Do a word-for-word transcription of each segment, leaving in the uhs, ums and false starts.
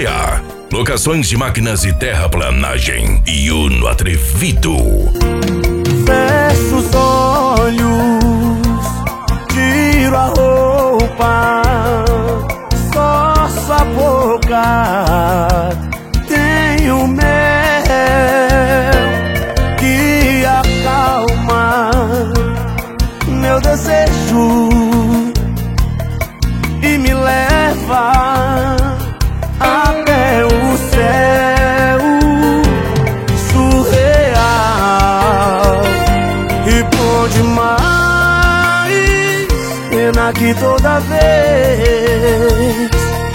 C A. Locações de máquinas e terraplanagem. E Uno Atrevido. Fecho os olhos, tiro a roupa, só sua boca tenho mel que acalma meu desejo e me leva até o céu surreal e bom demais. Pena que toda vez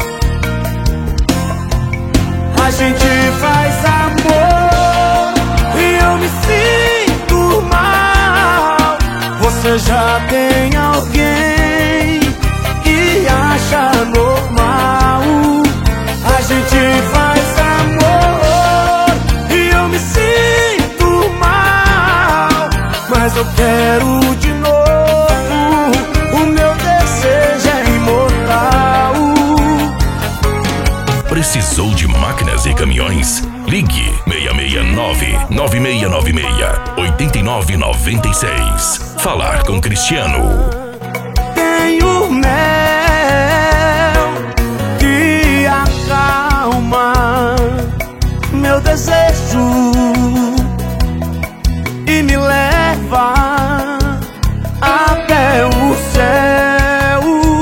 a gente faz amor e eu me sinto mal. Você já tem alguém que acha normal. A gente faz amor e eu me sinto mal, mas eu quero de novo. O meu desejo é imortal. Precisou de máquinas e caminhões? Ligue seis seis nove, nove seis nove seis, oito nove nove seis. Falar com Cristiano. Tenho mel que acalma meu desejo e me leva até o céu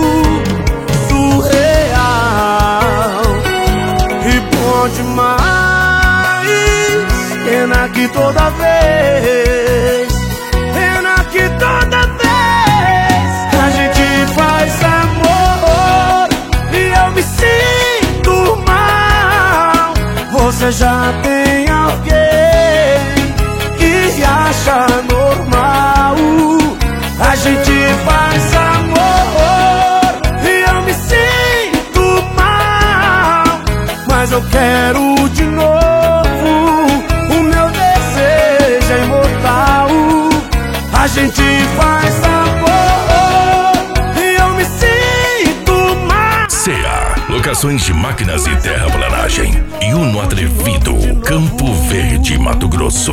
surreal e bom demais. Pena que toda vez, pena que toda vez a gente faz amor e eu me sinto mal. Você já tem alguém que acha normal. A gente faz amor e eu me sinto mal, mas eu quero de novo. O meu desejo é imortal. A gente faz amor e eu me sinto mal. C A. Locações de máquinas e terraplanagem. E Uno Atrevido. Campo Verde, Mato Grosso.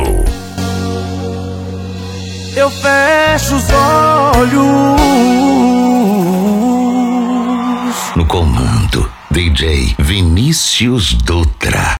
Eu fecho os olhos. No comando, D J Vinícius Dutra.